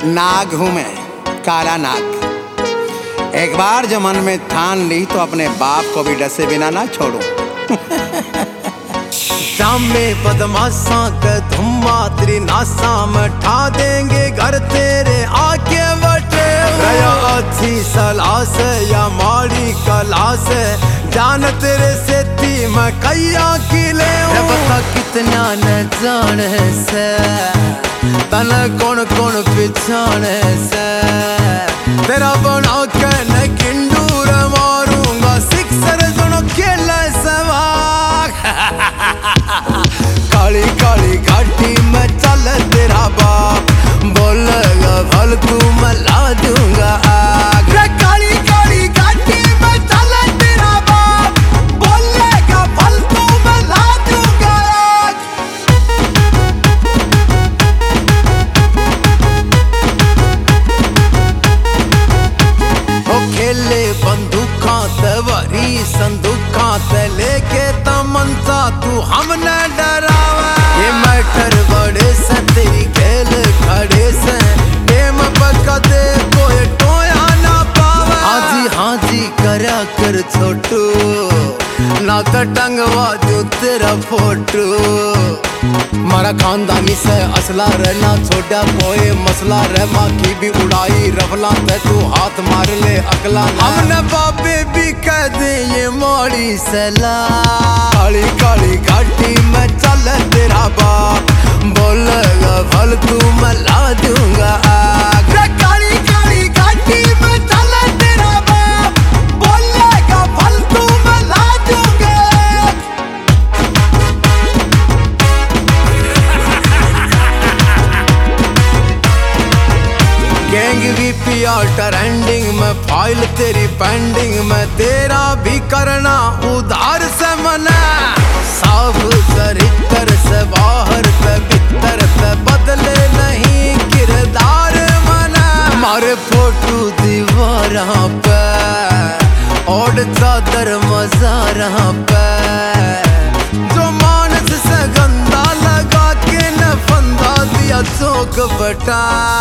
नाग हूं मैं, काला नाग। एक बार जो मन में ठान ली तो अपने बाप को भी डसे बिना ना छोड़ूं। जामे बदमाशा के धुम्मा तेरी नासा में ठा देंगे घर तेरे आके बटे। गया अच्छी सलाह से या माड़ी कला से जान तेरे सेती में कैया किले। बता कितना न जाने से तन कौन कौन पिछाने से तेरा बना के न किंडूर मारूंगा सिक्सर दोनों खेले सवाग। काली काली घाटी में चल तेरा बाप बोलेगा भल तू मैं ला दूंगा आग। काली काली घाटी में चल तेरा बाप बोलेगा भल तू मैं ला दूंगा आग। ओ खेले बंदूका तवरी संदूका ते लेके तमंचा तू हमने डरावा। ये मैटर बड़े से तेरी खेल खड़े से गेम पका दे कोई टोया ना पावे। हाजी करा कर छोटू ना तो टंगवा दू तेरा फोटो। मारा खानदानी से असला रहना छोड़ा कोई मसला रह माँ की भी उड़ाई रफला ते तू हाथ मार ले अगला। हमने बाबे भी कह दे ये मोड़ी सला। काली काली घाटी में चल तेरा बाप बोलेगा भल तू मैं ला दूंगा आग। काली काली घाटी में चल तेरा बाप बोलेगा भल तू मैं ला दूंगा आग। गैंग वीपीआर ट्रेंडिंग में फाइल तेरी पेंडिंग में तेरा भी करना उधार से मना। साफ चरित्र से बाहर पे भीतर पे बदले नहीं किरदार मना। मारे फोटो दीवारों पे और चादर मज़ारों पे जो मानस से गंदा लगा के न फंदा दिया चौक बटा।